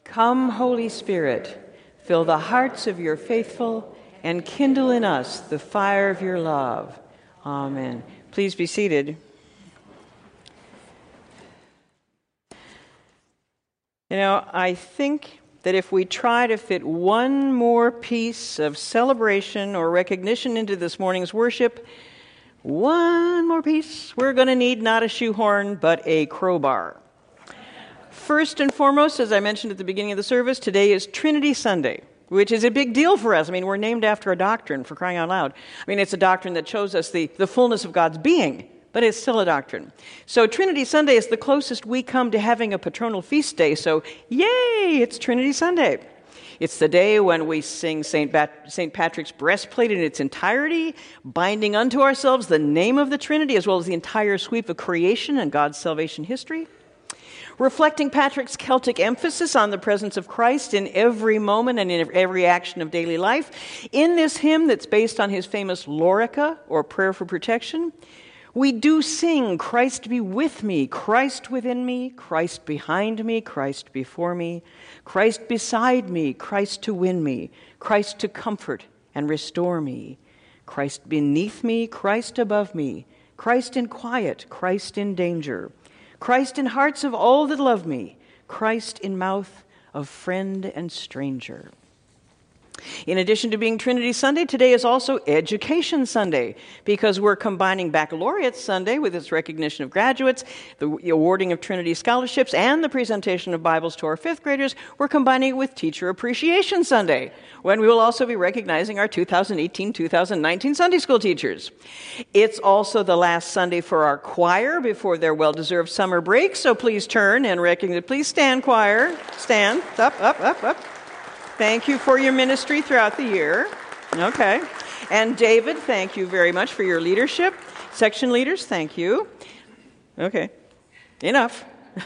Come, Holy Spirit, fill the hearts of your faithful and kindle in us the fire of your love. Amen. Please be seated. You know, I think that if we try to fit one more piece of celebration or recognition into this morning's worship, one more piece, we're going to need not a shoehorn, but a crowbar. First and foremost, as I mentioned at the beginning of the service, today is Trinity Sunday, which is a big deal for us. I mean, we're named after a doctrine, for crying out loud. I mean, it's a doctrine that shows us the fullness of God's being, but it's still a doctrine. So Trinity Sunday is the closest we come to having a patronal feast day, so yay, it's Trinity Sunday. It's the day when we sing St. Patrick's breastplate in its entirety, binding unto ourselves the name of the Trinity, as well as the entire sweep of creation and God's salvation history. Reflecting Patrick's Celtic emphasis on the presence of Christ in every moment and in every action of daily life. In this hymn that's based on his famous Lorica, or Prayer for Protection, we do sing, Christ be with me, Christ within me, Christ behind me, Christ before me, Christ beside me, Christ to win me, Christ to comfort and restore me, Christ beneath me, Christ above me, Christ in quiet, Christ in danger, Christ in hearts of all that love me, Christ in mouth of friend and stranger. In addition to being Trinity Sunday, today is also Education Sunday, because we're combining Baccalaureate Sunday with its recognition of graduates, the awarding of Trinity scholarships, and the presentation of Bibles to our fifth graders. We're combining it with Teacher Appreciation Sunday, when we will also be recognizing our 2018-2019 Sunday school teachers. It's also the last Sunday for our choir before their well-deserved summer break, so please turn and recognize. Please stand, choir. Stand. Up, up, up, up. Thank you for your ministry throughout the year. Okay. And David, thank you very much for your leadership. Section leaders, thank you. Okay. Enough.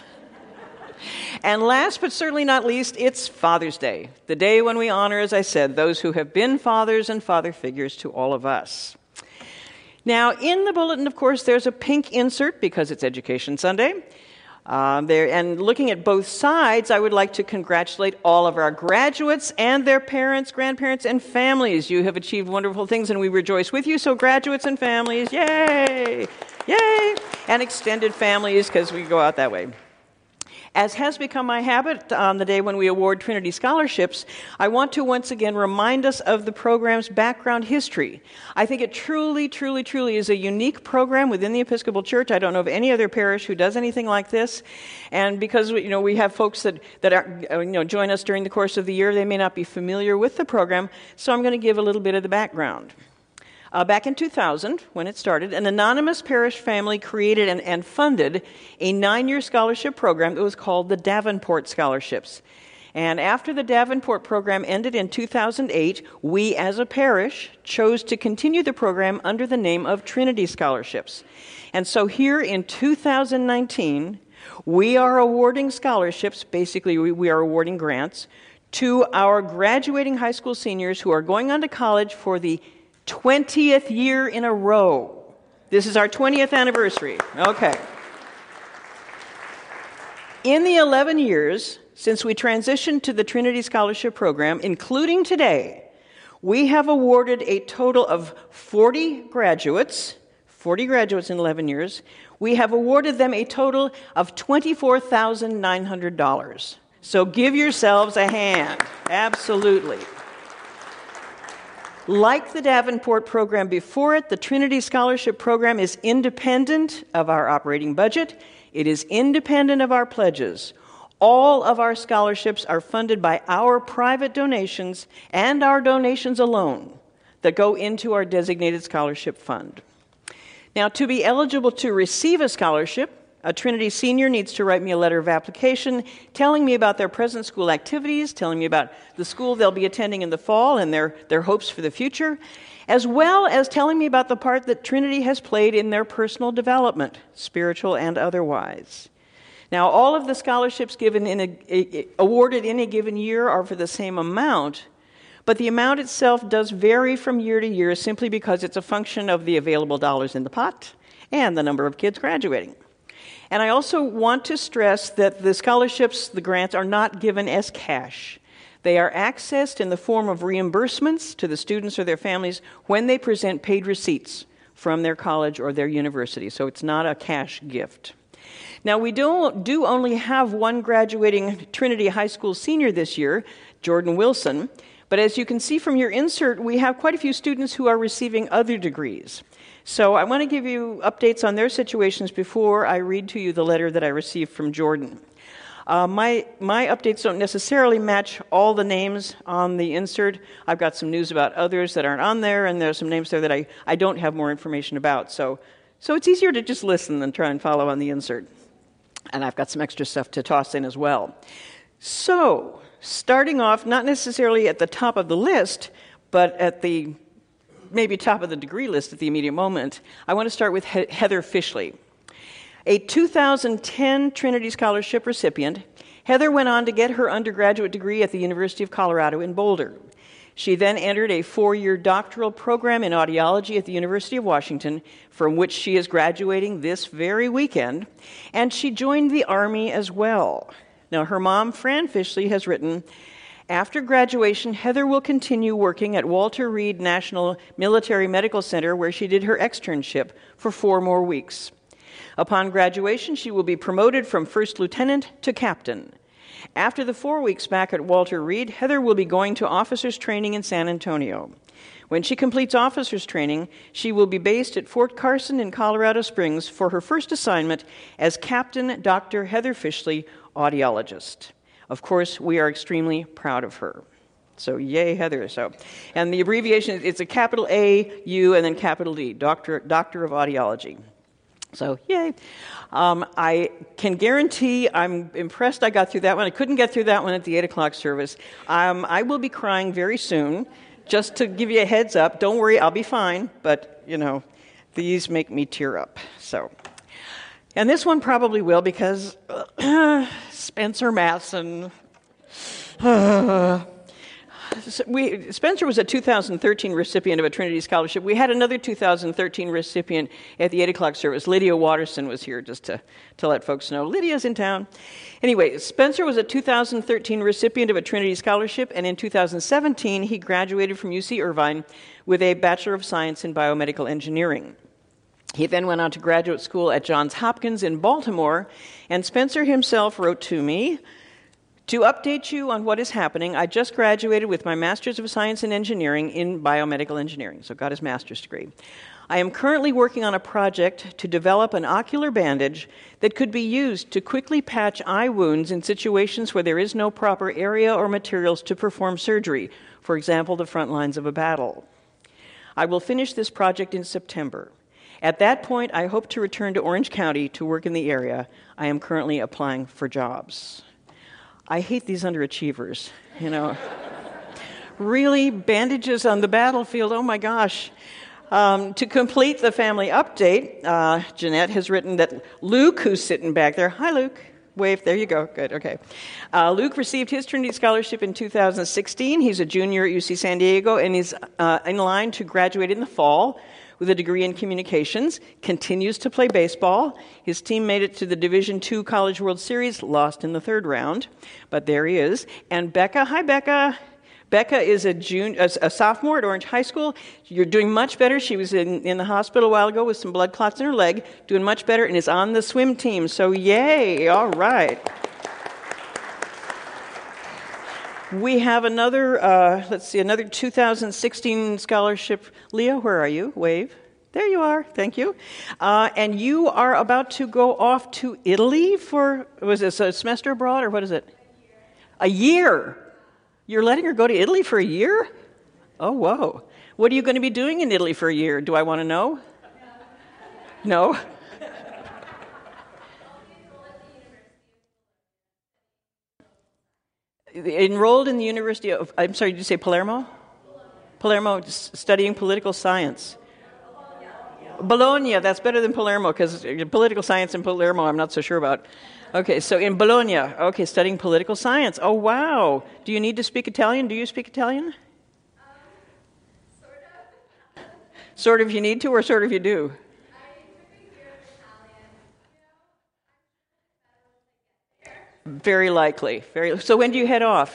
And last but certainly not least, it's Father's Day, the day when we honor, as I said, those who have been fathers and father figures to all of us. Now, in the bulletin, of course, there's a pink insert because it's Education Sunday. And looking at both sides, I would like to congratulate all of our graduates and their parents, grandparents, and families. You have achieved wonderful things, and we rejoice with you. So graduates and families, yay! Yay! And extended families, because we go out that way. As has become my habit on the day when we award Trinity scholarships, I want to once again remind us of the program's background history. I think it truly, truly, truly is a unique program within the Episcopal Church. I don't know of any other parish who does anything like this. And because we have folks that are, join us during the course of the year, they may not be familiar with the program. So I'm going to give a little bit of the background. Back in 2000, when it started, an anonymous parish family created and funded a 9-year scholarship program that was called the Davenport Scholarships. And after the Davenport program ended in 2008, we as a parish chose to continue the program under the name of Trinity Scholarships. And so here in 2019, we are awarding scholarships, basically we are awarding grants, to our graduating high school seniors who are going on to college for the 20th year in a row. This is our 20th anniversary. Okay. In the 11 years since we transitioned to the Trinity Scholarship Program, including today, we have awarded a total of 40 graduates in 11 years. We have awarded them a total of $24,900. So give yourselves a hand. Absolutely. Like the Davenport program before it, the Trinity Scholarship Program is independent of our operating budget. It is independent of our pledges. All of our scholarships are funded by our private donations and our donations alone that go into our designated scholarship fund. Now, to be eligible to receive a scholarship, a Trinity senior needs to write me a letter of application telling me about their present school activities, telling me about the school they'll be attending in the fall and their hopes for the future, as well as telling me about the part that Trinity has played in their personal development, spiritual and otherwise. Now, all of the scholarships awarded in a given year are for the same amount, but the amount itself does vary from year to year simply because it's a function of the available dollars in the pot and the number of kids graduating. And I also want to stress that the scholarships, the grants, are not given as cash. They are accessed in the form of reimbursements to the students or their families when they present paid receipts from their college or their university. So it's not a cash gift. Now, we do only have one graduating Trinity High School senior this year, Jordan Wilson. But as you can see from your insert, we have quite a few students who are receiving other degrees. So I want to give you updates on their situations before I read to you the letter that I received from Jordan. My updates don't necessarily match all the names on the insert. I've got some news about others that aren't on there, and there's some names there that I don't have more information about. So it's easier to just listen than try and follow on the insert. And I've got some extra stuff to toss in as well. So, starting off, not necessarily at the top of the list, but at the maybe top of the degree list at the immediate moment, I want to start with Heather Fishley. A 2010 Trinity Scholarship recipient, Heather went on to get her undergraduate degree at the University of Colorado in Boulder. She then entered a 4-year doctoral program in audiology at the University of Washington, from which she is graduating this very weekend, and she joined the Army as well. Now, her mom, Fran Fishley, has written, after graduation, Heather will continue working at Walter Reed National Military Medical Center, where she did her externship for 4 more weeks. Upon graduation, she will be promoted from first lieutenant to captain. After the 4 weeks back at Walter Reed, Heather will be going to officers training in San Antonio. When she completes officers training, she will be based at Fort Carson in Colorado Springs for her first assignment as Captain Dr. Heather Fishley, audiologist. Of course, we are extremely proud of her. So, yay, Heather. And the abbreviation, it's a capital A, U, and then capital D, Doctor of Audiology. So, yay. I can guarantee I'm impressed I got through that one. I couldn't get through that one at the 8 o'clock service. I will be crying very soon, just to give you a heads up. Don't worry, I'll be fine. But, these make me tear up. And this one probably will, because Spencer Matson. Spencer was a 2013 recipient of a Trinity Scholarship. We had another 2013 recipient at the 8 o'clock service. Lydia Watterson was here, just to let folks know. Lydia's in town. Anyway, Spencer was a 2013 recipient of a Trinity Scholarship, and in 2017 he graduated from UC Irvine with a Bachelor of Science in Biomedical Engineering. He then went on to graduate school at Johns Hopkins in Baltimore, and Spencer himself wrote to me, to update you on what is happening, I just graduated with my Master's of Science in Engineering in Biomedical Engineering, so got his master's degree. I am currently working on a project to develop an ocular bandage that could be used to quickly patch eye wounds in situations where there is no proper area or materials to perform surgery, for example, the front lines of a battle. I will finish this project in September. At that point, I hope to return to Orange County to work in the area. I am currently applying for jobs. I hate these underachievers, Really, bandages on the battlefield, oh my gosh. To complete the family update, Jeanette has written that Luke, who's sitting back there, hi Luke, wave, there you go, good, okay. Luke received his Trinity Scholarship in 2016. He's a junior at UC San Diego and is in line to graduate in the fall with a degree in communications, continues to play baseball. His team made it to the Division II College World Series, lost in the 3rd round, but there he is. And Becca, hi Becca. Becca is a sophomore at Orange High School. You're doing much better. She was in the hospital a while ago with some blood clots in her leg, doing much better, and is on the swim team. So yay, all right. We have another 2016 scholarship. Leah, where are you? Wave. There you are. Thank you. And you are about to go off to Italy for, was this a semester abroad or what is it? A year. You're letting her go to Italy for a year? Oh, whoa. What are you going to be doing in Italy for a year? Do I want to know? No? Enrolled in the University of, I'm sorry, did you say Palermo? Palermo, studying political science. Bologna, that's better than Palermo, because political science in Palermo I'm not so sure about. Okay, so in Bologna, okay, studying political science. Oh, wow. Do you need to speak Italian? Do you speak Italian? Sort of. Sort of you need to, or sort of you do? I took a year of Italian. Very likely. So when do you head off?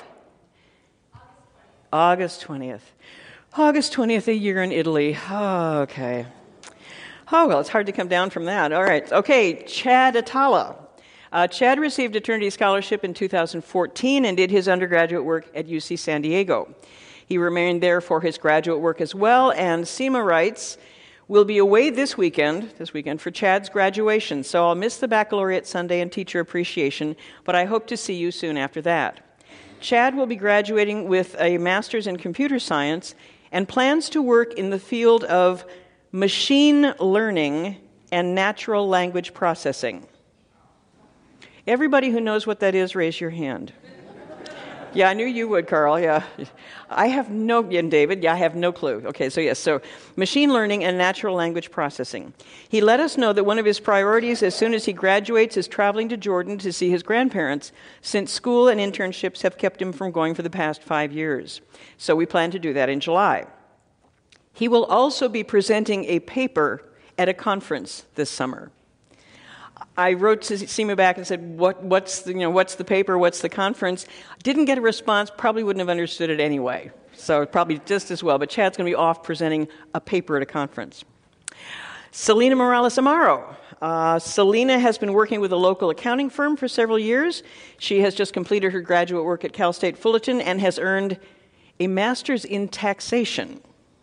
August 20th. August 20th, a year in Italy. Oh, okay. Oh, well, it's hard to come down from that. All right. Okay, Chad Atala. Chad received a Trinity Scholarship in 2014 and did his undergraduate work at UC San Diego. He remained there for his graduate work as well, and Seema writes, "We'll be away this weekend for Chad's graduation, so I'll miss the Baccalaureate Sunday and Teacher Appreciation, but I hope to see you soon after that." Chad will be graduating with a Master's in Computer Science and plans to work in the field of machine learning and natural language processing. Everybody who knows what that is, raise your hand. Yeah, I knew you would, Carl, yeah. And David, I have no clue. Okay, so machine learning and natural language processing. He let us know that one of his priorities as soon as he graduates is traveling to Jordan to see his grandparents, since school and internships have kept him from going for the past 5 years. So we plan to do that in July. He will also be presenting a paper at a conference this summer. I wrote to Seema back and said, what's the paper, what's the conference? Didn't get a response, probably wouldn't have understood it anyway. So probably just as well, but Chad's going to be off presenting a paper at a conference. Selena Morales Amaro. Selena has been working with a local accounting firm for several years. She has just completed her graduate work at Cal State Fullerton and has earned a Master's in Taxation.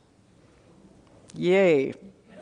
Yay.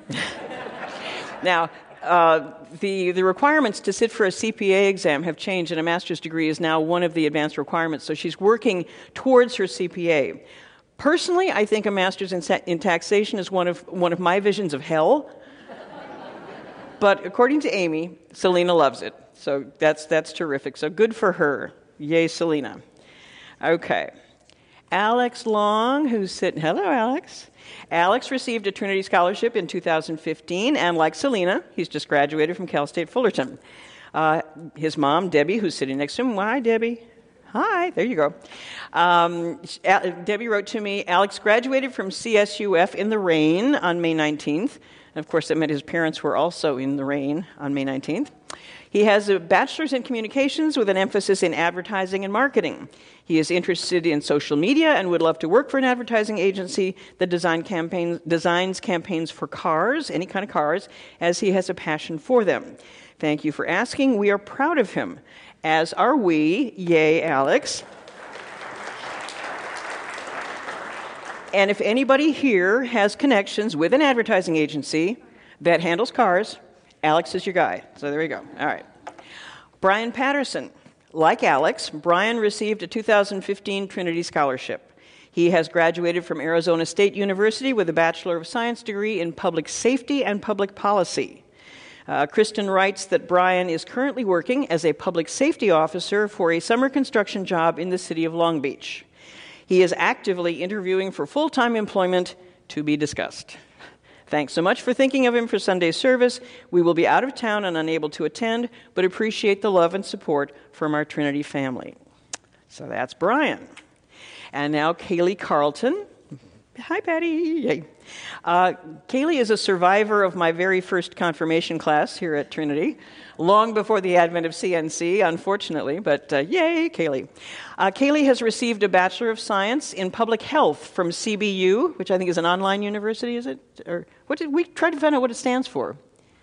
Now, the requirements to sit for a CPA exam have changed, and a master's degree is now one of the advanced requirements, so she's working towards her CPA. Personally, I think a master's in taxation is one of my visions of hell, but according to Amy, Selena loves it, so that's terrific. So good for her. Yay, Selena. Okay. Alex Long, hello, Alex. Alex received a Trinity Scholarship in 2015, and like Selena, he's just graduated from Cal State Fullerton. His mom, Debbie, who's sitting next to him, hi, Debbie. Hi, there you go. Debbie wrote to me, Alex graduated from CSUF in the rain on May 19th. And of course, that meant his parents were also in the rain on May 19th. He has a bachelor's in communications with an emphasis in advertising and marketing. He is interested in social media and would love to work for an advertising agency that designs campaigns for cars, any kind of cars, as he has a passion for them. Thank you for asking. We are proud of him, as are we. Yay, Alex. And if anybody here has connections with an advertising agency that handles cars, Alex is your guy. So there you go. All right. Brian Patterson. Like Alex, Brian received a 2015 Trinity Scholarship. He has graduated from Arizona State University with a Bachelor of Science degree in Public Safety and Public Policy. Kristen writes that Brian is currently working as a public safety officer for a summer construction job in the city of Long Beach. He is actively interviewing for full-time employment, to be discussed. Thanks so much for thinking of him for Sunday service. We will be out of town and unable to attend, but appreciate the love and support from our Trinity family. So that's Brian. And now Kaylee Carlton. Hi, Patty. Yay. Kaylee is a survivor of my very first confirmation class here at Trinity, long before the advent of CNC, unfortunately, but yay, Kaylee. Kaylee has received a Bachelor of Science in Public Health from CBU, which I think is an online university, is it? Or what did we try to find out what it stands for?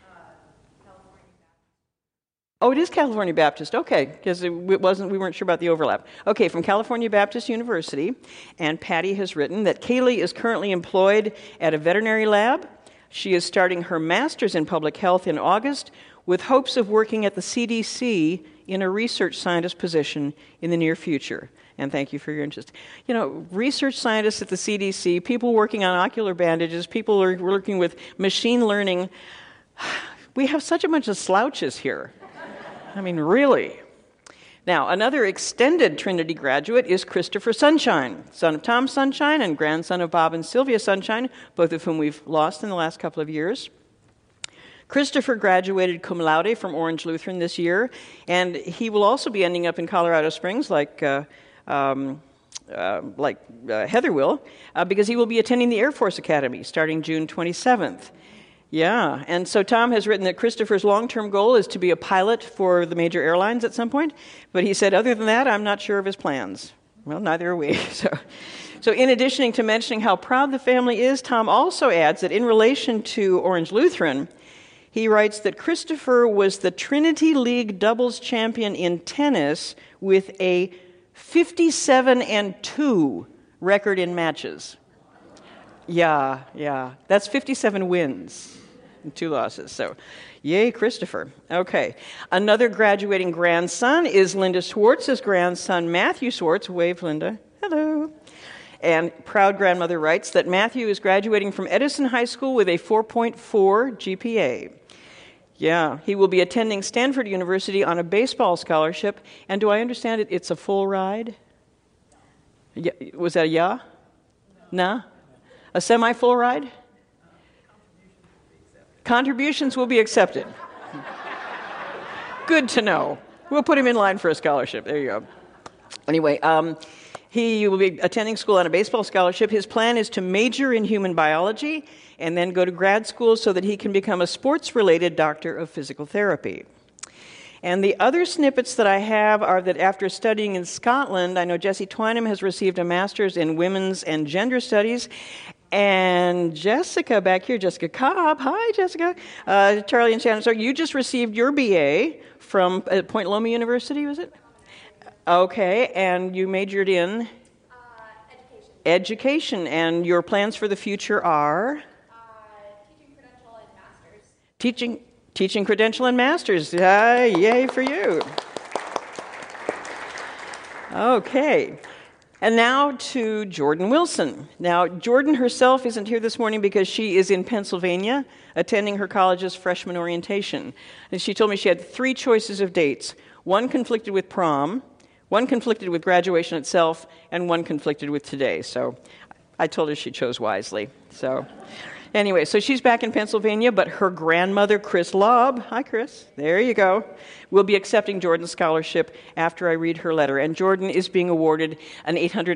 Oh, it is California Baptist. Okay, because we weren't sure about the overlap. Okay, from California Baptist University, and Patty has written that Kaylee is currently employed at a veterinary lab. She is starting her master's in public health in August with hopes of working at the CDC in a research scientist position in the near future. And thank you for your interest. You know, research scientists at the CDC, people working on ocular bandages, people are working with machine learning. We have such a bunch of slouches here. I mean, really. Now, another extended Trinity graduate is Christopher Sunshine, son of Tom Sunshine and grandson of Bob and Sylvia Sunshine, both of whom we've lost in the last couple of years. Christopher graduated cum laude from Orange Lutheran this year, and he will also be ending up in Colorado Springs like Heather will, because he will be attending the Air Force Academy starting June 27th. Yeah, and so Tom has written that Christopher's long-term goal is to be a pilot for the major airlines at some point, but he said, other than that, I'm not sure of his plans. Well, neither are we. So in addition to mentioning how proud the family is, Tom also adds that in relation to Orange Lutheran, he writes that Christopher was the Trinity League doubles champion in tennis with a 57-2 record in matches. Yeah. That's 57 wins and 2 losses. So, yay, Christopher. Okay. Another graduating grandson is Linda Schwartz's grandson, Matthew Schwartz. Wave, Linda. Hello. And proud grandmother writes that Matthew is graduating from Edison High School with a 4.4 GPA. Yeah, he will be attending Stanford University on a baseball scholarship. And do I understand it? It's a full ride? Yeah, was that a yeah? No? A semi-full ride? Contributions will be accepted. Good to know. We'll put him in line for a scholarship. There you go. Anyway, he will be attending school on a baseball scholarship. His plan is to major in human biology and then go to grad school so that he can become a sports-related doctor of physical therapy. And the other snippets that I have are that after studying in Scotland, I know Jessie Twynham has received a master's in women's and gender studies. And Jessica back here, Jessica Cobb, hi Jessica, Charlie and Shannon, so you just received your BA from Point Loma University, was it? Okay, and you majored in? Education, and your plans for the future are? Teaching credential and masters. Yay for you. Okay. And now to Jordan Wilson. Now, Jordan herself isn't here this morning because she is in Pennsylvania attending her college's freshman orientation. And she told me she had 3 choices of dates. One conflicted with prom, one conflicted with graduation itself, and one conflicted with today. So I told her she chose wisely. So anyway, so she's back in Pennsylvania, but her grandmother, Chris Lobb, hi Chris, there you go, will be accepting Jordan's scholarship after I read her letter. And Jordan is being awarded an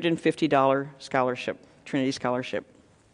$850 scholarship, Trinity Scholarship.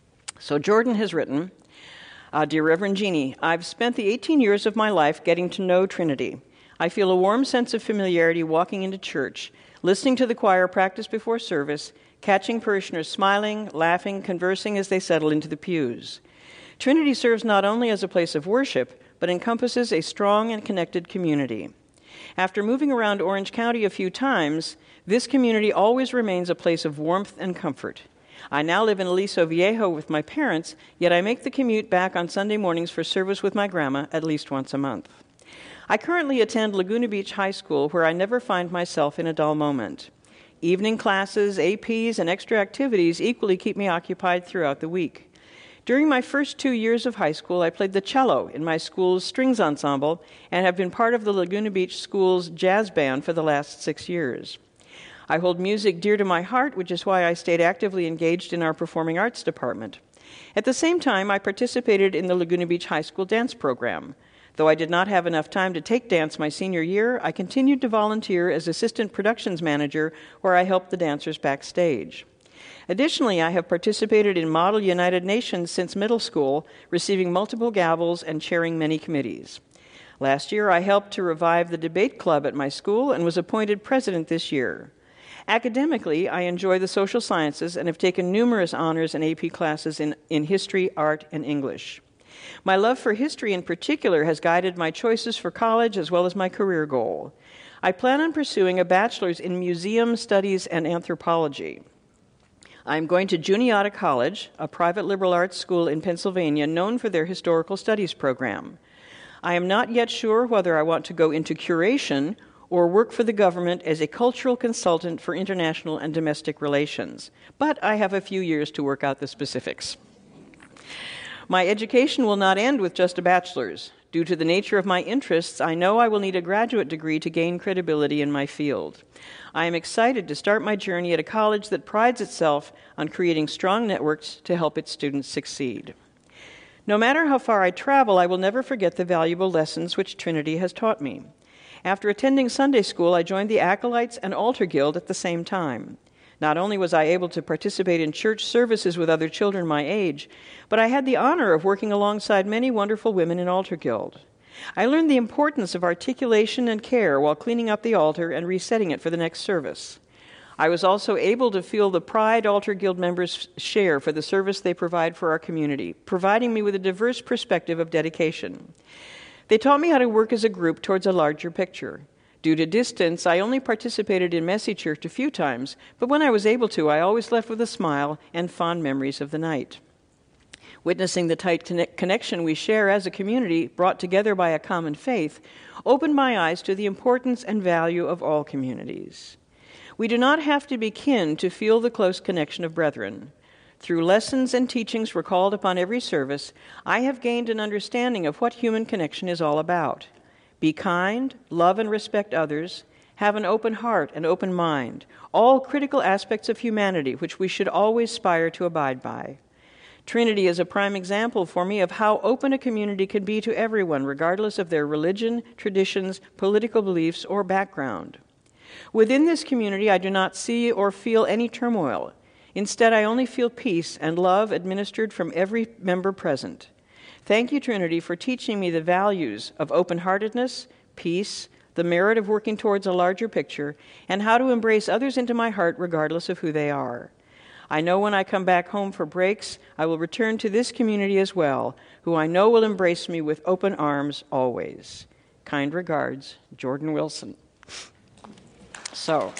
So Jordan has written, Dear Reverend Jeannie, I've spent the 18 years of my life getting to know Trinity. I feel a warm sense of familiarity walking into church, listening to the choir practice before service, catching parishioners smiling, laughing, conversing as they settle into the pews. Trinity serves not only as a place of worship, but encompasses a strong and connected community. After moving around Orange County a few times, this community always remains a place of warmth and comfort. I now live in Aliso Viejo with my parents, yet I make the commute back on Sunday mornings for service with my grandma at least once a month. I currently attend Laguna Beach High School, where I never find myself in a dull moment. Evening classes, APs, and extra activities equally keep me occupied throughout the week. During my first 2 years of high school, I played the cello in my school's strings ensemble and have been part of the Laguna Beach School's jazz band for the last 6 years. I hold music dear to my heart, which is why I stayed actively engaged in our performing arts department. At the same time, I participated in the Laguna Beach High School dance program. Though I did not have enough time to take dance my senior year, I continued to volunteer as assistant productions manager, where I helped the dancers backstage. Additionally, I have participated in Model United Nations since middle school, receiving multiple gavels and chairing many committees. Last year, I helped to revive the debate club at my school and was appointed president this year. Academically, I enjoy the social sciences and have taken numerous honors and AP classes in history, art, and English. My love for history in particular has guided my choices for college as well as my career goal. I plan on pursuing a bachelor's in museum studies and anthropology. I'm going to Juniata College, a private liberal arts school in Pennsylvania known for their historical studies program. I am not yet sure whether I want to go into curation or work for the government as a cultural consultant for international and domestic relations, but I have a few years to work out the specifics. My education will not end with just a bachelor's. Due to the nature of my interests, I know I will need a graduate degree to gain credibility in my field. I am excited to start my journey at a college that prides itself on creating strong networks to help its students succeed. No matter how far I travel, I will never forget the valuable lessons which Trinity has taught me. After attending Sunday school, I joined the Acolytes and Altar Guild at the same time. Not only was I able to participate in church services with other children my age, but I had the honor of working alongside many wonderful women in Altar Guild. I learned the importance of articulation and care while cleaning up the altar and resetting it for the next service. I was also able to feel the pride Altar Guild members share for the service they provide for our community, providing me with a diverse perspective of dedication. They taught me how to work as a group towards a larger picture. Due to distance, I only participated in Messy Church a few times, but when I was able to, I always left with a smile and fond memories of the night. Witnessing the tight connection we share as a community, brought together by a common faith, opened my eyes to the importance and value of all communities. We do not have to be kin to feel the close connection of brethren. Through lessons and teachings recalled upon every service, I have gained an understanding of what human connection is all about. Be kind, love and respect others, have an open heart and open mind, all critical aspects of humanity which we should always aspire to abide by. Trinity is a prime example for me of how open a community can be to everyone, regardless of their religion, traditions, political beliefs, or background. Within this community, I do not see or feel any turmoil. Instead, I only feel peace and love administered from every member present. Thank you, Trinity, for teaching me the values of open-heartedness, peace, the merit of working towards a larger picture, and how to embrace others into my heart regardless of who they are. I know when I come back home for breaks, I will return to this community as well, who I know will embrace me with open arms always. Kind regards, Jordan Wilson. So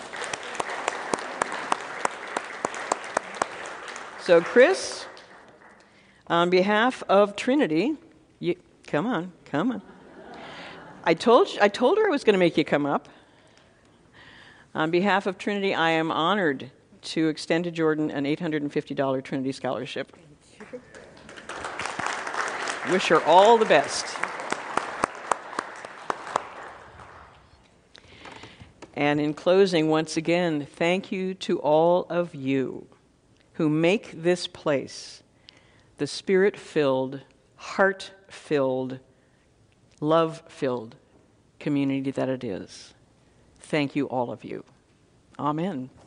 Chris, on behalf of Trinity, come on. I told her I was going to make you come up. On behalf of Trinity, I am honored to extend to Jordan an $850 Trinity scholarship. Wish her all the best. And in closing, once again, thank you to all of you who make this place the spirit-filled, heart-filled, love-filled community that it is. Thank you, all of you. Amen.